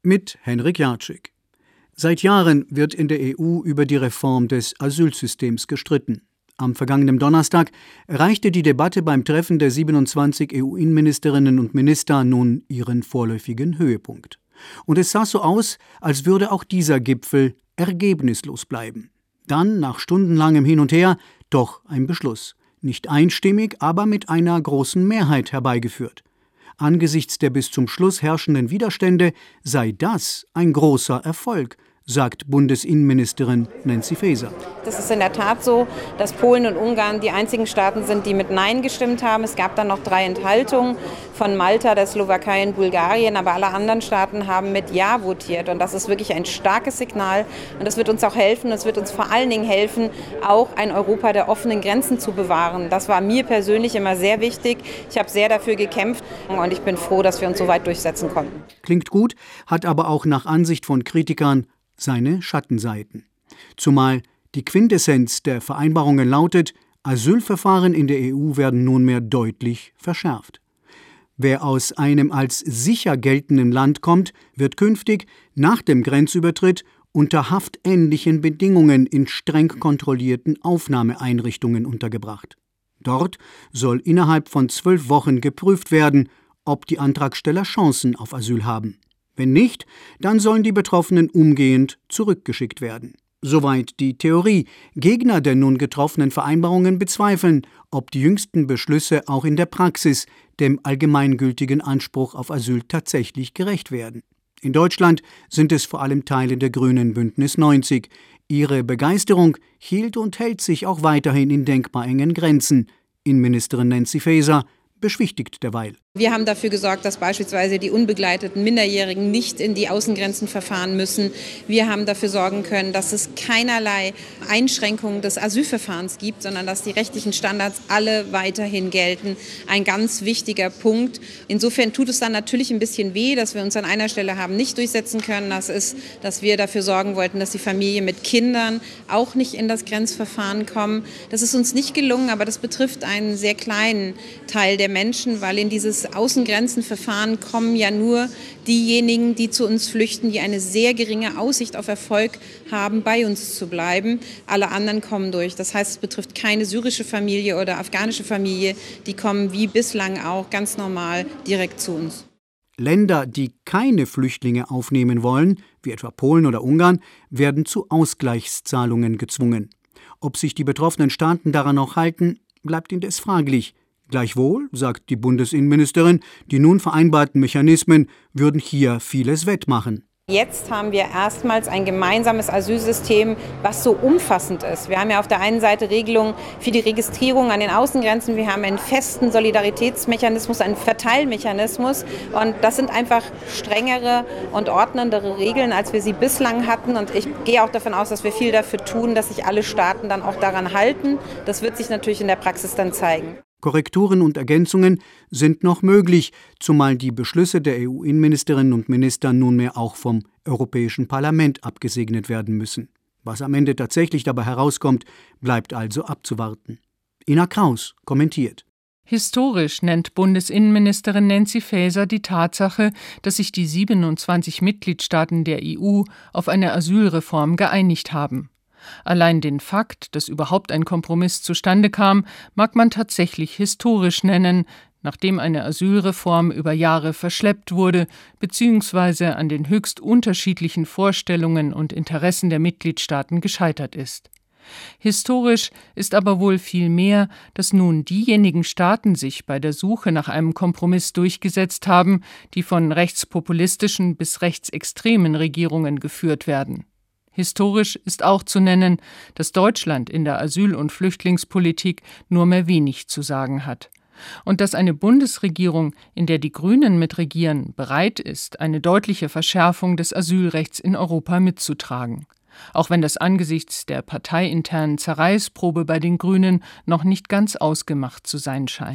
Mit Henrik Jatschik. Seit Jahren wird in der EU über die Reform des Asylsystems gestritten. Am vergangenen Donnerstag erreichte die Debatte beim Treffen der 27 EU-Innenministerinnen und Minister nun ihren vorläufigen Höhepunkt. Und es sah so aus, als würde auch dieser Gipfel ergebnislos bleiben. Dann, nach stundenlangem Hin und Her, doch ein Beschluss. Nicht einstimmig, aber mit einer großen Mehrheit herbeigeführt. Angesichts der bis zum Schluss herrschenden Widerstände sei das ein großer Erfolg, sagt Bundesinnenministerin Nancy Faeser. Das ist in der Tat so, dass Polen und Ungarn die einzigen Staaten sind, die mit Nein gestimmt haben. Es gab dann noch 3 Enthaltungen von Malta, der Slowakei und Bulgarien, aber alle anderen Staaten haben mit Ja votiert. Und das ist wirklich ein starkes Signal. Und das wird uns auch helfen. Es wird uns vor allen Dingen helfen, auch ein Europa der offenen Grenzen zu bewahren. Das war mir persönlich immer sehr wichtig. Ich habe sehr dafür gekämpft und ich bin froh, dass wir uns so weit durchsetzen konnten. Klingt gut, hat aber auch nach Ansicht von Kritikern seine Schattenseiten. Zumal die Quintessenz der Vereinbarungen lautet, Asylverfahren in der EU werden nunmehr deutlich verschärft. Wer aus einem als sicher geltenden Land kommt, wird künftig nach dem Grenzübertritt unter haftähnlichen Bedingungen in streng kontrollierten Aufnahmeeinrichtungen untergebracht. Dort soll innerhalb von 12 Wochen geprüft werden, ob die Antragsteller Chancen auf Asyl haben. Wenn nicht, dann sollen die Betroffenen umgehend zurückgeschickt werden. Soweit die Theorie. Gegner der nun getroffenen Vereinbarungen bezweifeln, ob die jüngsten Beschlüsse auch in der Praxis dem allgemeingültigen Anspruch auf Asyl tatsächlich gerecht werden. In Deutschland sind es vor allem Teile der Grünen Bündnis 90. Ihre Begeisterung hielt und hält sich auch weiterhin in denkbar engen Grenzen. Innenministerin Nancy Faeser beschwichtigt derweil. Wir haben dafür gesorgt, dass beispielsweise die unbegleiteten Minderjährigen nicht in die Außengrenzen verfahren müssen. Wir haben dafür sorgen können, dass es keinerlei Einschränkungen des Asylverfahrens gibt, sondern dass die rechtlichen Standards alle weiterhin gelten. Ein ganz wichtiger Punkt. Insofern tut es dann natürlich ein bisschen weh, dass wir uns an einer Stelle haben nicht durchsetzen können. Das ist, dass wir dafür sorgen wollten, dass die Familie mit Kindern auch nicht in das Grenzverfahren kommen. Das ist uns nicht gelungen, aber das betrifft einen sehr kleinen Teil der Menschen, weil in dieses Außengrenzenverfahren kommen ja nur diejenigen, die zu uns flüchten, die eine sehr geringe Aussicht auf Erfolg haben, bei uns zu bleiben. Alle anderen kommen durch. Das heißt, es betrifft keine syrische Familie oder afghanische Familie. Die kommen wie bislang auch ganz normal direkt zu uns. Länder, die keine Flüchtlinge aufnehmen wollen, wie etwa Polen oder Ungarn, werden zu Ausgleichszahlungen gezwungen. Ob sich die betroffenen Staaten daran noch halten, bleibt indes fraglich. Gleichwohl, sagt die Bundesinnenministerin, die nun vereinbarten Mechanismen würden hier vieles wettmachen. Jetzt haben wir erstmals ein gemeinsames Asylsystem, was so umfassend ist. Wir haben ja auf der einen Seite Regelungen für die Registrierung an den Außengrenzen. Wir haben einen festen Solidaritätsmechanismus, einen Verteilmechanismus. Und das sind einfach strengere und ordnendere Regeln, als wir sie bislang hatten. Und ich gehe auch davon aus, dass wir viel dafür tun, dass sich alle Staaten dann auch daran halten. Das wird sich natürlich in der Praxis dann zeigen. Korrekturen und Ergänzungen sind noch möglich, zumal die Beschlüsse der EU-Innenministerinnen und Minister nunmehr auch vom Europäischen Parlament abgesegnet werden müssen. Was am Ende tatsächlich dabei herauskommt, bleibt also abzuwarten. Ina Kraus kommentiert. Historisch nennt Bundesinnenministerin Nancy Faeser die Tatsache, dass sich die 27 Mitgliedstaaten der EU auf eine Asylreform geeinigt haben. Allein den Fakt, dass überhaupt ein Kompromiss zustande kam, mag man tatsächlich historisch nennen, nachdem eine Asylreform über Jahre verschleppt wurde bzw. an den höchst unterschiedlichen Vorstellungen und Interessen der Mitgliedstaaten gescheitert ist. Historisch ist aber wohl viel mehr, dass nun diejenigen Staaten sich bei der Suche nach einem Kompromiss durchgesetzt haben, die von rechtspopulistischen bis rechtsextremen Regierungen geführt werden. Historisch ist auch zu nennen, dass Deutschland in der Asyl- und Flüchtlingspolitik nur mehr wenig zu sagen hat. Und dass eine Bundesregierung, in der die Grünen mitregieren, bereit ist, eine deutliche Verschärfung des Asylrechts in Europa mitzutragen. Auch wenn das angesichts der parteiinternen Zerreißprobe bei den Grünen noch nicht ganz ausgemacht zu sein scheint.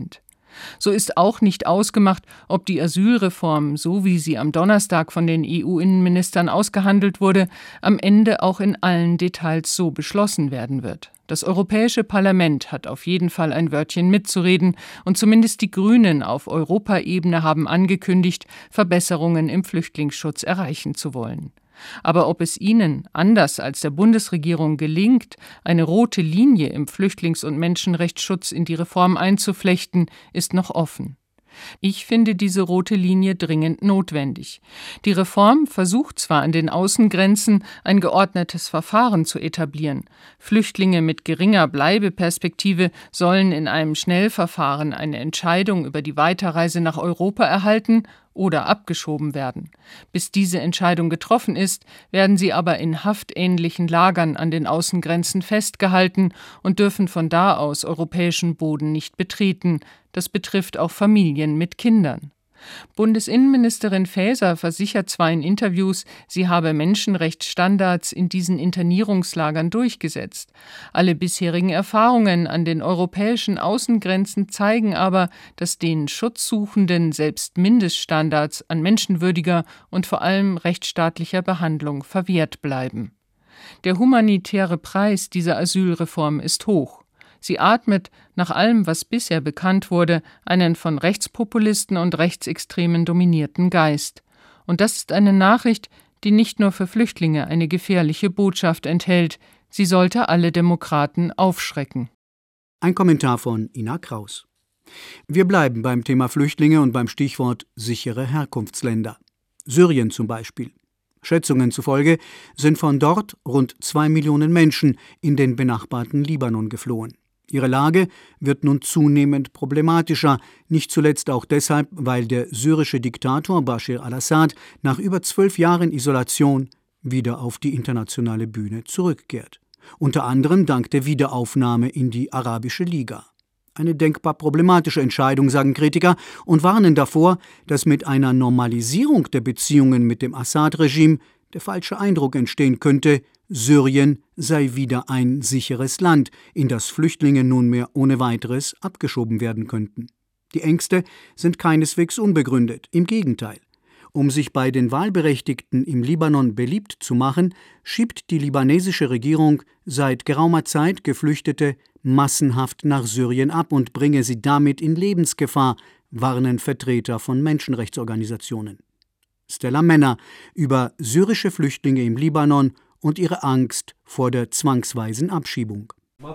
So ist auch nicht ausgemacht, ob die Asylreform, so wie sie am Donnerstag von den EU-Innenministern ausgehandelt wurde, am Ende auch in allen Details so beschlossen werden wird. Das Europäische Parlament hat auf jeden Fall ein Wörtchen mitzureden und zumindest die Grünen auf Europaebene haben angekündigt, Verbesserungen im Flüchtlingsschutz erreichen zu wollen. Aber ob es ihnen, anders als der Bundesregierung, gelingt, eine rote Linie im Flüchtlings- und Menschenrechtsschutz in die Reform einzuflechten, ist noch offen. Ich finde diese rote Linie dringend notwendig. Die Reform versucht zwar an den Außengrenzen ein geordnetes Verfahren zu etablieren. Flüchtlinge mit geringer Bleibeperspektive sollen in einem Schnellverfahren eine Entscheidung über die Weiterreise nach Europa erhalten oder abgeschoben werden. Bis diese Entscheidung getroffen ist, werden sie aber in haftähnlichen Lagern an den Außengrenzen festgehalten und dürfen von da aus europäischen Boden nicht betreten. Das betrifft auch Familien mit Kindern. Bundesinnenministerin Faeser versichert zwar in Interviews, sie habe Menschenrechtsstandards in diesen Internierungslagern durchgesetzt. Alle bisherigen Erfahrungen an den europäischen Außengrenzen zeigen aber, dass den Schutzsuchenden selbst Mindeststandards an menschenwürdiger und vor allem rechtsstaatlicher Behandlung verwehrt bleiben. Der humanitäre Preis dieser Asylreform ist hoch. Sie atmet, nach allem, was bisher bekannt wurde, einen von Rechtspopulisten und Rechtsextremen dominierten Geist. Und das ist eine Nachricht, die nicht nur für Flüchtlinge eine gefährliche Botschaft enthält. Sie sollte alle Demokraten aufschrecken. Ein Kommentar von Ina Kraus. Wir bleiben beim Thema Flüchtlinge und beim Stichwort sichere Herkunftsländer. Syrien zum Beispiel. Schätzungen zufolge sind von dort rund 2 Millionen Menschen in den benachbarten Libanon geflohen. Ihre Lage wird nun zunehmend problematischer, nicht zuletzt auch deshalb, weil der syrische Diktator Bashar al-Assad nach über 12 Jahren Isolation wieder auf die internationale Bühne zurückkehrt. Unter anderem dank der Wiederaufnahme in die Arabische Liga. Eine denkbar problematische Entscheidung, sagen Kritiker, und warnen davor, dass mit einer Normalisierung der Beziehungen mit dem Assad-Regime der falsche Eindruck entstehen könnte, Syrien sei wieder ein sicheres Land, in das Flüchtlinge nunmehr ohne weiteres abgeschoben werden könnten. Die Ängste sind keineswegs unbegründet, im Gegenteil. Um sich bei den Wahlberechtigten im Libanon beliebt zu machen, schiebt die libanesische Regierung seit geraumer Zeit Geflüchtete massenhaft nach Syrien ab und bringe sie damit in Lebensgefahr, warnen Vertreter von Menschenrechtsorganisationen. Stella Männer über syrische Flüchtlinge im Libanon und ihre Angst vor der zwangsweisen Abschiebung.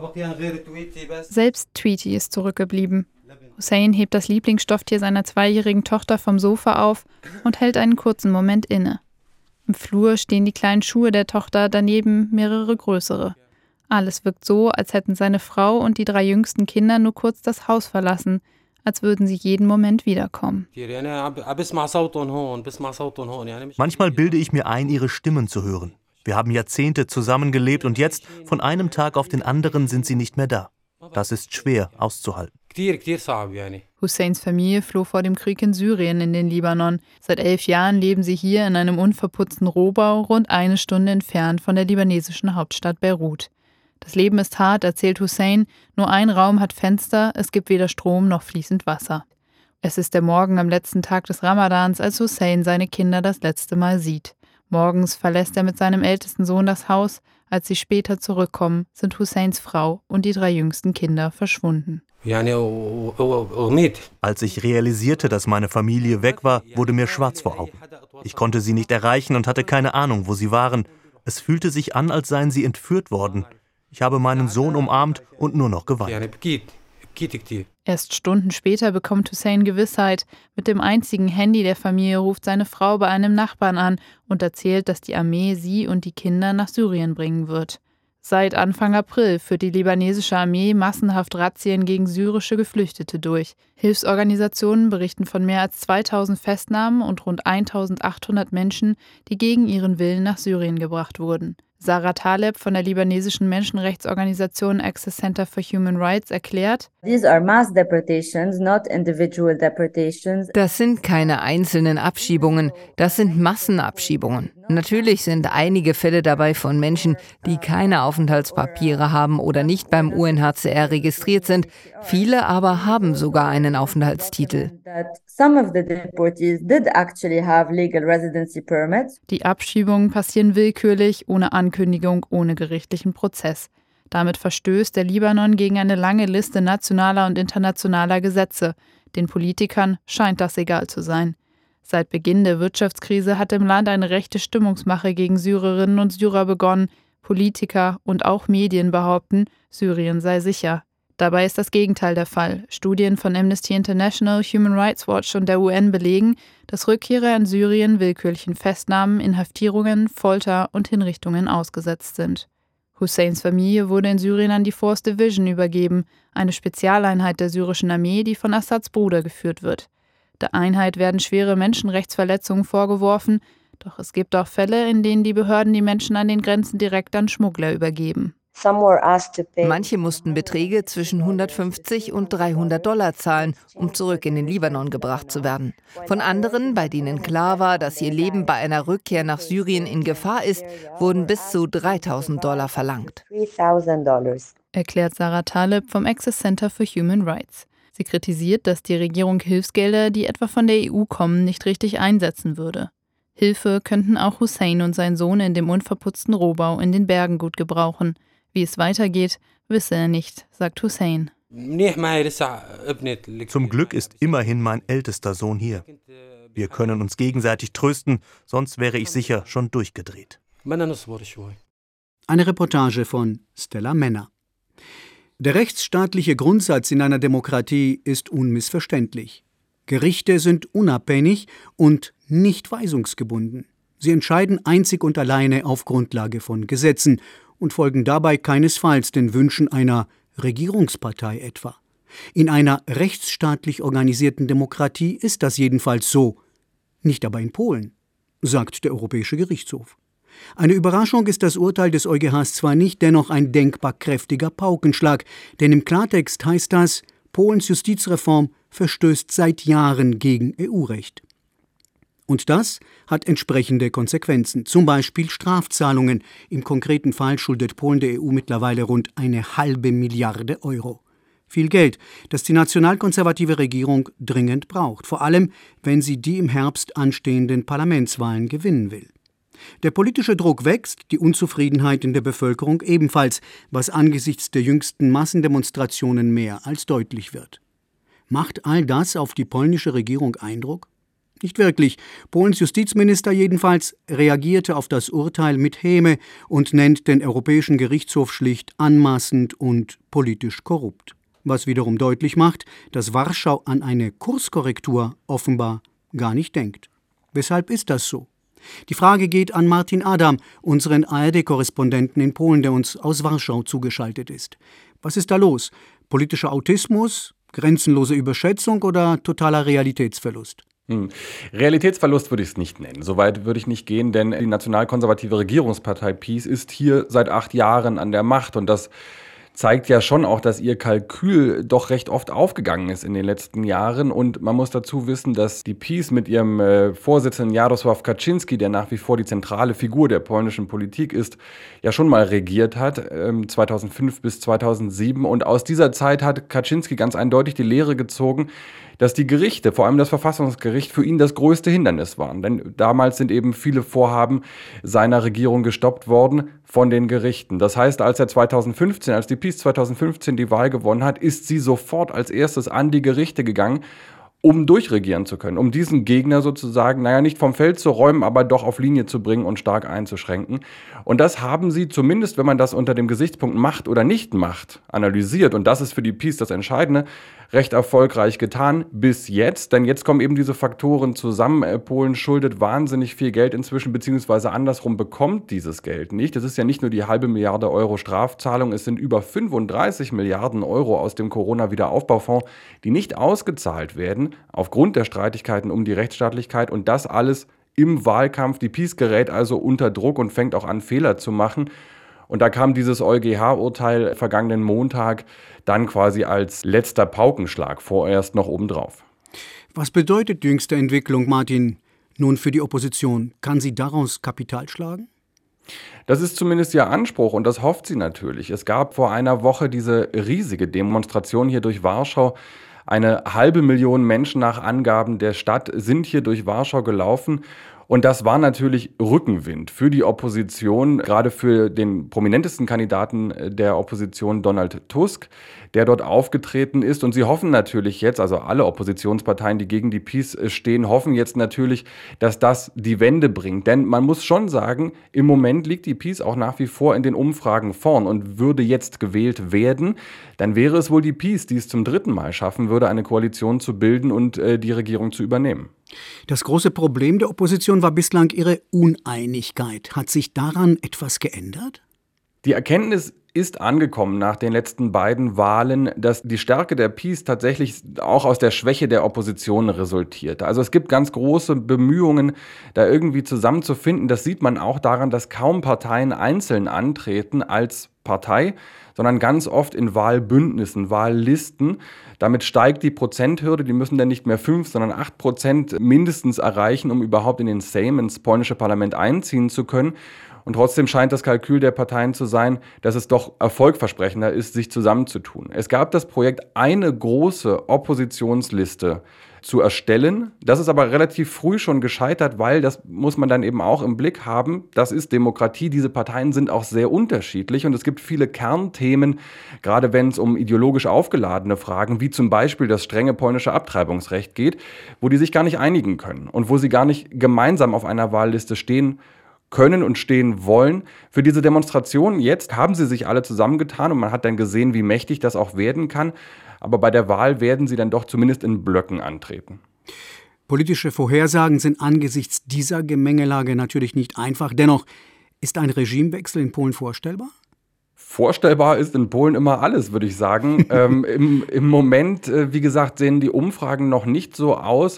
Selbst Tweety ist zurückgeblieben. Hussein hebt das Lieblingsstofftier seiner 2-jährigen Tochter vom Sofa auf und hält einen kurzen Moment inne. Im Flur stehen die kleinen Schuhe der Tochter, daneben mehrere größere. Alles wirkt so, als hätten seine Frau und die 3 jüngsten Kinder nur kurz das Haus verlassen, als würden sie jeden Moment wiederkommen. Manchmal bilde ich mir ein, ihre Stimmen zu hören. Wir haben Jahrzehnte zusammengelebt und jetzt, von einem Tag auf den anderen, sind sie nicht mehr da. Das ist schwer auszuhalten. Husseins Familie floh vor dem Krieg in Syrien in den Libanon. Seit 11 Jahren leben sie hier in einem unverputzten Rohbau, rund 1 Stunde entfernt von der libanesischen Hauptstadt Beirut. Das Leben ist hart, erzählt Hussein. Nur ein Raum hat Fenster, es gibt weder Strom noch fließend Wasser. Es ist der Morgen am letzten Tag des Ramadans, als Hussein seine Kinder das letzte Mal sieht. Morgens verlässt er mit seinem ältesten Sohn das Haus. Als sie später zurückkommen, sind Husseins Frau und die 3 jüngsten Kinder verschwunden. Als ich realisierte, dass meine Familie weg war, wurde mir schwarz vor Augen. Ich konnte sie nicht erreichen und hatte keine Ahnung, wo sie waren. Es fühlte sich an, als seien sie entführt worden. Ich habe meinen Sohn umarmt und nur noch geweint. Erst Stunden später bekommt Hussein Gewissheit. Mit dem einzigen Handy der Familie ruft seine Frau bei einem Nachbarn an und erzählt, dass die Armee sie und die Kinder nach Syrien bringen wird. Seit Anfang April führt die libanesische Armee massenhaft Razzien gegen syrische Geflüchtete durch. Hilfsorganisationen berichten von mehr als 2000 Festnahmen und rund 1800 Menschen, die gegen ihren Willen nach Syrien gebracht wurden. Sarah Taleb von der libanesischen Menschenrechtsorganisation Access Center for Human Rights erklärt: Das sind keine einzelnen Abschiebungen, das sind Massenabschiebungen. Natürlich sind einige Fälle dabei von Menschen, die keine Aufenthaltspapiere haben oder nicht beim UNHCR registriert sind. Viele aber haben sogar einen Aufenthaltstitel. Die Abschiebungen passieren willkürlich, ohne Ankündigung, ohne gerichtlichen Prozess. Damit verstößt der Libanon gegen eine lange Liste nationaler und internationaler Gesetze. Den Politikern scheint das egal zu sein. Seit Beginn der Wirtschaftskrise hat im Land eine rechte Stimmungsmache gegen Syrerinnen und Syrer begonnen. Politiker und auch Medien behaupten, Syrien sei sicher. Dabei ist das Gegenteil der Fall. Studien von Amnesty International, Human Rights Watch und der UN belegen, dass Rückkehrer in Syrien willkürlichen Festnahmen, Inhaftierungen, Folter und Hinrichtungen ausgesetzt sind. Husseins Familie wurde in Syrien an die Force Division übergeben, eine Spezialeinheit der syrischen Armee, die von Assads Bruder geführt wird. Der Einheit werden schwere Menschenrechtsverletzungen vorgeworfen, doch es gibt auch Fälle, in denen die Behörden die Menschen an den Grenzen direkt an Schmuggler übergeben. Manche mussten Beträge zwischen 150 und $300 zahlen, um zurück in den Libanon gebracht zu werden. Von anderen, bei denen klar war, dass ihr Leben bei einer Rückkehr nach Syrien in Gefahr ist, wurden bis zu $3.000 verlangt. Erklärt Sarah Taleb vom Access Center for Human Rights. Sie kritisiert, dass die Regierung Hilfsgelder, die etwa von der EU kommen, nicht richtig einsetzen würde. Hilfe könnten auch Hussein und sein Sohn in dem unverputzten Rohbau in den Bergen gut gebrauchen. Wie es weitergeht, wisse er nicht, sagt Hussein. Zum Glück ist immerhin mein ältester Sohn hier. Wir können uns gegenseitig trösten, sonst wäre ich sicher schon durchgedreht. Eine Reportage von Stella Menner. Der rechtsstaatliche Grundsatz in einer Demokratie ist unmissverständlich. Gerichte sind unabhängig und nicht weisungsgebunden. Sie entscheiden einzig und alleine auf Grundlage von Gesetzen und folgen dabei keinesfalls den Wünschen einer Regierungspartei etwa. In einer rechtsstaatlich organisierten Demokratie ist das jedenfalls so, nicht aber in Polen, sagt der Europäische Gerichtshof. Eine Überraschung ist das Urteil des EuGHs zwar nicht, dennoch ein denkbar kräftiger Paukenschlag, denn im Klartext heißt das, Polens Justizreform verstößt seit Jahren gegen EU-Recht. Und das hat entsprechende Konsequenzen, zum Beispiel Strafzahlungen. Im konkreten Fall schuldet Polen der EU mittlerweile rund 1,5 Milliarde Euro. Viel Geld, das die nationalkonservative Regierung dringend braucht, vor allem wenn sie die im Herbst anstehenden Parlamentswahlen gewinnen will. Der politische Druck wächst, die Unzufriedenheit in der Bevölkerung ebenfalls, was angesichts der jüngsten Massendemonstrationen mehr als deutlich wird. Macht all das auf die polnische Regierung Eindruck? Nicht wirklich. Polens Justizminister jedenfalls reagierte auf das Urteil mit Häme und nennt den Europäischen Gerichtshof schlicht anmaßend und politisch korrupt. Was wiederum deutlich macht, dass Warschau an eine Kurskorrektur offenbar gar nicht denkt. Weshalb ist das so? Die Frage geht an Martin Adam, unseren ARD-Korrespondenten in Polen, der uns aus Warschau zugeschaltet ist. Was ist da los? Politischer Autismus, grenzenlose Überschätzung oder totaler Realitätsverlust? Realitätsverlust würde ich es nicht nennen. Soweit würde ich nicht gehen, denn die nationalkonservative Regierungspartei PiS ist hier seit 8 Jahren an der Macht und das zeigt ja schon auch, dass ihr Kalkül doch recht oft aufgegangen ist in den letzten Jahren. Und man muss dazu wissen, dass die PiS mit ihrem Vorsitzenden Jarosław Kaczyński, der nach wie vor die zentrale Figur der polnischen Politik ist, ja schon mal regiert hat, 2005 bis 2007. Und aus dieser Zeit hat Kaczyński ganz eindeutig die Lehre gezogen, dass die Gerichte, vor allem das Verfassungsgericht, für ihn das größte Hindernis waren. Denn damals sind eben viele Vorhaben seiner Regierung gestoppt worden von den Gerichten. Das heißt, als die PiS 2015 die Wahl gewonnen hat, ist sie sofort als erstes an die Gerichte gegangen, um durchregieren zu können, um diesen Gegner sozusagen, nicht vom Feld zu räumen, aber doch auf Linie zu bringen und stark einzuschränken. Und das haben sie zumindest, wenn man das unter dem Gesichtspunkt Macht oder Nicht-Macht analysiert, und das ist für die PiS das Entscheidende, recht erfolgreich getan bis jetzt. Denn jetzt kommen eben diese Faktoren zusammen. Polen schuldet wahnsinnig viel Geld inzwischen, beziehungsweise andersrum bekommt dieses Geld nicht. Es ist ja nicht nur die 0,5 Milliarde Euro Strafzahlung, es sind über 35 Milliarden Euro aus dem Corona-Wiederaufbaufonds, die nicht ausgezahlt werden, aufgrund der Streitigkeiten um die Rechtsstaatlichkeit, und das alles im Wahlkampf. Die PiS gerät also unter Druck und fängt auch an, Fehler zu machen. Und da kam dieses EuGH-Urteil vergangenen Montag dann quasi als letzter Paukenschlag vorerst noch obendrauf. Was bedeutet jüngste Entwicklung, Martin? Nun für die Opposition, kann sie daraus Kapital schlagen? Das ist zumindest ihr Anspruch und das hofft sie natürlich. Es gab vor einer Woche diese riesige Demonstration hier durch Warschau. 500.000 Menschen nach Angaben der Stadt sind hier durch Warschau gelaufen. Und das war natürlich Rückenwind für die Opposition, gerade für den prominentesten Kandidaten der Opposition, Donald Tusk, der dort aufgetreten ist. Und sie hoffen natürlich jetzt, also alle Oppositionsparteien, die gegen die PiS stehen, hoffen jetzt natürlich, dass das die Wende bringt. Denn man muss schon sagen, im Moment liegt die PiS auch nach wie vor in den Umfragen vorn und würde jetzt gewählt werden, dann wäre es wohl die PiS, die es zum 3. Mal schaffen würde, eine Koalition zu bilden und die Regierung zu übernehmen. Das große Problem der Opposition war bislang ihre Uneinigkeit. Hat sich daran etwas geändert? Die Erkenntnis ist angekommen nach den letzten beiden Wahlen, dass die Stärke der PiS tatsächlich auch aus der Schwäche der Opposition resultierte. Also es gibt ganz große Bemühungen, da irgendwie zusammenzufinden. Das sieht man auch daran, dass kaum Parteien einzeln antreten als Partei, sondern ganz oft in Wahlbündnissen, Wahllisten. Damit steigt die Prozenthürde, die müssen dann nicht mehr 5, sondern 8% mindestens erreichen, um überhaupt in den Sejm, ins polnische Parlament einziehen zu können. Und trotzdem scheint das Kalkül der Parteien zu sein, dass es doch erfolgversprechender ist, sich zusammenzutun. Es gab das Projekt, eine große Oppositionsliste zu erstellen. Das ist aber relativ früh schon gescheitert, weil, das muss man dann eben auch im Blick haben, das ist Demokratie, diese Parteien sind auch sehr unterschiedlich und es gibt viele Kernthemen, gerade wenn es um ideologisch aufgeladene Fragen, wie zum Beispiel das strenge polnische Abtreibungsrecht geht, wo die sich gar nicht einigen können und wo sie gar nicht gemeinsam auf einer Wahlliste stehen können und stehen wollen. Für diese Demonstration jetzt haben sie sich alle zusammengetan und man hat dann gesehen, wie mächtig das auch werden kann. Aber bei der Wahl werden sie dann doch zumindest in Blöcken antreten. Politische Vorhersagen sind angesichts dieser Gemengelage natürlich nicht einfach. Dennoch, ist ein Regimewechsel in Polen vorstellbar? Vorstellbar ist in Polen immer alles, würde ich sagen. Im Moment, wie gesagt, sehen die Umfragen noch nicht so aus.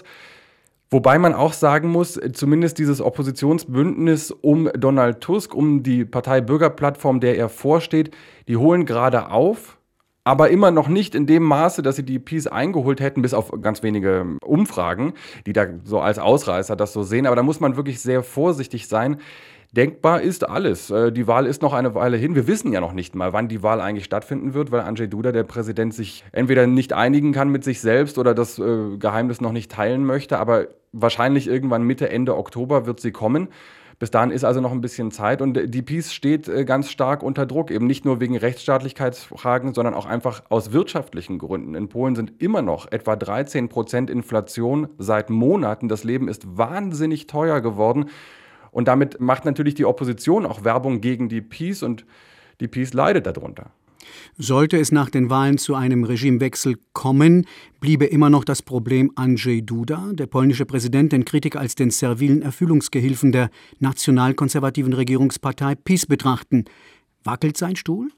Wobei man auch sagen muss, zumindest dieses Oppositionsbündnis um Donald Tusk, um die Partei Bürgerplattform, der er vorsteht, die holen gerade auf. Aber immer noch nicht in dem Maße, dass sie die PiS eingeholt hätten, bis auf ganz wenige Umfragen, die da so als Ausreißer das so sehen. Aber da muss man wirklich sehr vorsichtig sein. Denkbar ist alles. Die Wahl ist noch eine Weile hin. Wir wissen ja noch nicht mal, wann die Wahl eigentlich stattfinden wird, weil Andrzej Duda, der Präsident, sich entweder nicht einigen kann mit sich selbst oder das Geheimnis noch nicht teilen möchte. Aber wahrscheinlich irgendwann Mitte, Ende Oktober wird sie kommen. Bis dahin ist also noch ein bisschen Zeit und die PiS steht ganz stark unter Druck, eben nicht nur wegen Rechtsstaatlichkeitsfragen, sondern auch einfach aus wirtschaftlichen Gründen. In Polen sind immer noch etwa 13% Inflation seit Monaten. Das Leben ist wahnsinnig teuer geworden und damit macht natürlich die Opposition auch Werbung gegen die PiS und die PiS leidet darunter. Sollte es nach den Wahlen zu einem Regimewechsel kommen, bliebe immer noch das Problem Andrzej Duda. Der polnische Präsident, den Kritiker als den servilen Erfüllungsgehilfen der nationalkonservativen Regierungspartei PiS betrachten. Wackelt sein Stuhl?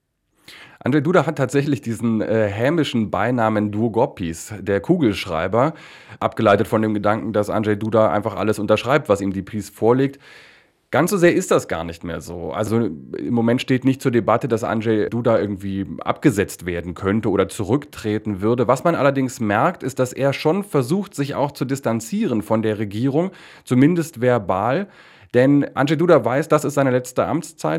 Andrzej Duda hat tatsächlich diesen hämischen Beinamen Długopis, der Kugelschreiber, abgeleitet von dem Gedanken, dass Andrzej Duda einfach alles unterschreibt, was ihm die PiS vorlegt. Ganz so sehr ist das gar nicht mehr so. Also im Moment steht nicht zur Debatte, dass Andrzej Duda irgendwie abgesetzt werden könnte oder zurücktreten würde. Was man allerdings merkt, ist, dass er schon versucht, sich auch zu distanzieren von der Regierung, zumindest verbal. Denn Andrzej Duda weiß, das ist seine letzte Amtszeit.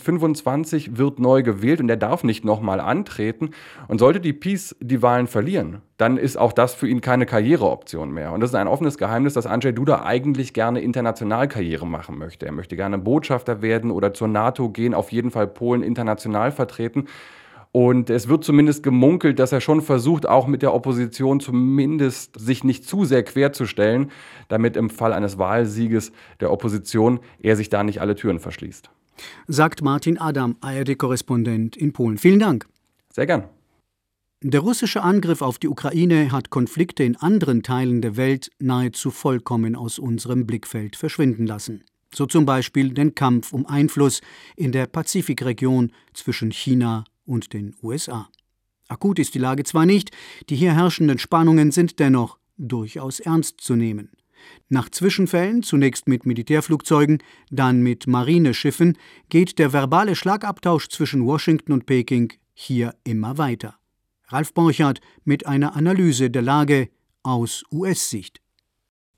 2025 wird neu gewählt und er darf nicht nochmal antreten. Und sollte die PiS die Wahlen verlieren, dann ist auch das für ihn keine Karriereoption mehr. Und das ist ein offenes Geheimnis, dass Andrzej Duda eigentlich gerne international Karriere machen möchte. Er möchte gerne Botschafter werden oder zur NATO gehen, auf jeden Fall Polen international vertreten. Und es wird zumindest gemunkelt, dass er schon versucht, auch mit der Opposition zumindest sich nicht zu sehr querzustellen, damit im Fall eines Wahlsieges der Opposition er sich da nicht alle Türen verschließt. Sagt Martin Adam, ARD-Korrespondent in Polen. Vielen Dank. Sehr gern. Der russische Angriff auf die Ukraine hat Konflikte in anderen Teilen der Welt nahezu vollkommen aus unserem Blickfeld verschwinden lassen. So zum Beispiel den Kampf um Einfluss in der Pazifikregion zwischen China und den USA. Akut ist die Lage zwar nicht, die hier herrschenden Spannungen sind dennoch durchaus ernst zu nehmen. Nach Zwischenfällen, zunächst mit Militärflugzeugen, dann mit Marineschiffen, geht der verbale Schlagabtausch zwischen Washington und Peking hier immer weiter. Ralf Borchardt mit einer Analyse der Lage aus US-Sicht.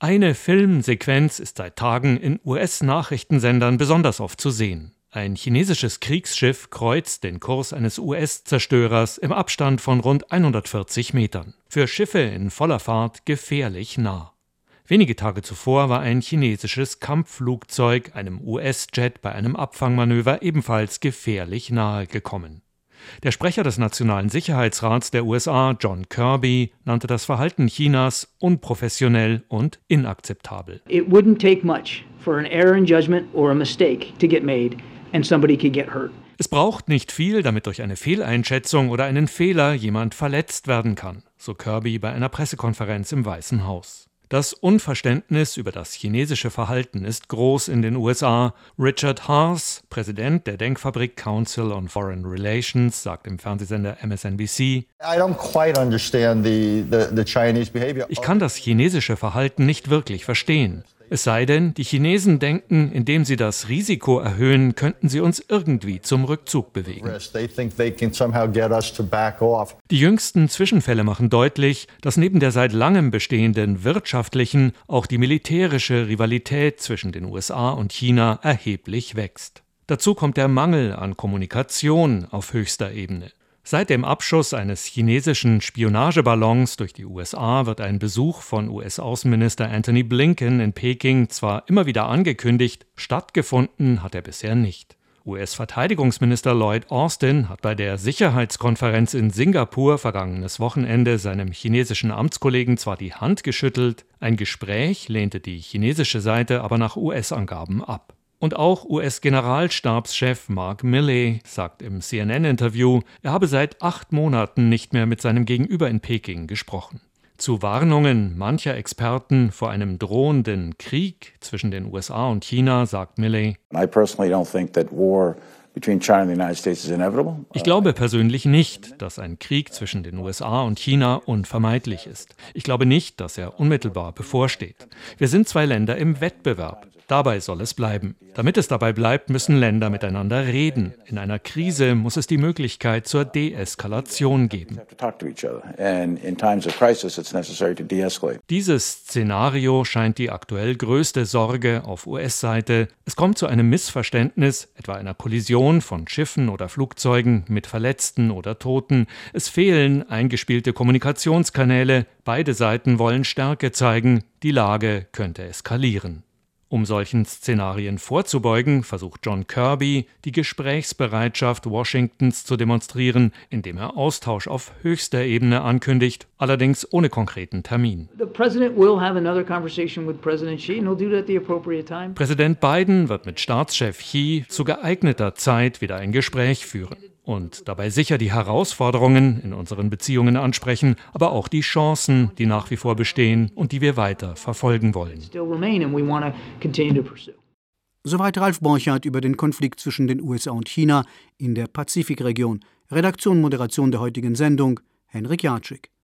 Eine Filmsequenz ist seit Tagen in US-Nachrichtensendern besonders oft zu sehen. Ein chinesisches Kriegsschiff kreuzt den Kurs eines US-Zerstörers im Abstand von rund 140 Metern. Für Schiffe in voller Fahrt gefährlich nah. Wenige Tage zuvor war ein chinesisches Kampfflugzeug einem US-Jet bei einem Abfangmanöver ebenfalls gefährlich nahe gekommen. Der Sprecher des Nationalen Sicherheitsrats der USA, John Kirby, nannte das Verhalten Chinas unprofessionell und inakzeptabel. It wouldn't take much for an error in judgment or a mistake to get made and somebody could get hurt. Es braucht nicht viel, damit durch eine Fehleinschätzung oder einen Fehler jemand verletzt werden kann, so Kirby bei einer Pressekonferenz im Weißen Haus. Das Unverständnis über das chinesische Verhalten ist groß in den USA. Richard Haas, Präsident der Denkfabrik Council on Foreign Relations, sagt im Fernsehsender MSNBC: Ich kann das chinesische Verhalten nicht wirklich verstehen. Es sei denn, die Chinesen denken, indem sie das Risiko erhöhen, könnten sie uns irgendwie zum Rückzug bewegen. Die jüngsten Zwischenfälle machen deutlich, dass neben der seit langem bestehenden wirtschaftlichen auch die militärische Rivalität zwischen den USA und China erheblich wächst. Dazu kommt der Mangel an Kommunikation auf höchster Ebene. Seit dem Abschuss eines chinesischen Spionageballons durch die USA wird ein Besuch von US-Außenminister Antony Blinken in Peking zwar immer wieder angekündigt, stattgefunden hat er bisher nicht. US-Verteidigungsminister Lloyd Austin hat bei der Sicherheitskonferenz in Singapur vergangenes Wochenende seinem chinesischen Amtskollegen zwar die Hand geschüttelt, ein Gespräch lehnte die chinesische Seite aber nach US-Angaben ab. Und auch US-Generalstabschef Mark Milley sagt im CNN-Interview, er habe seit 8 Monaten nicht mehr mit seinem Gegenüber in Peking gesprochen. Zu Warnungen mancher Experten vor einem drohenden Krieg zwischen den USA und China sagt Milley: Ich glaube persönlich nicht, dass ein Krieg zwischen den USA und China unvermeidlich ist. Ich glaube nicht, dass er unmittelbar bevorsteht. Wir sind 2 Länder im Wettbewerb. Dabei soll es bleiben. Damit es dabei bleibt, müssen Länder miteinander reden. In einer Krise muss es die Möglichkeit zur Deeskalation geben. Dieses Szenario scheint die aktuell größte Sorge auf US-Seite. Es kommt zu einem Missverständnis, etwa einer Kollision von Schiffen oder Flugzeugen mit Verletzten oder Toten. Es fehlen eingespielte Kommunikationskanäle. Beide Seiten wollen Stärke zeigen. Die Lage könnte eskalieren. Um solchen Szenarien vorzubeugen, versucht John Kirby, die Gesprächsbereitschaft Washingtons zu demonstrieren, indem er Austausch auf höchster Ebene ankündigt, allerdings ohne konkreten Termin. Präsident Biden wird mit Staatschef Xi zu geeigneter Zeit wieder ein Gespräch führen und dabei sicher die Herausforderungen in unseren Beziehungen ansprechen, aber auch die Chancen, die nach wie vor bestehen und die wir weiter verfolgen wollen. Soweit Ralf Borchardt über den Konflikt zwischen den USA und China in der Pazifikregion. Redaktion und Moderation der heutigen Sendung Henrik Jatschik.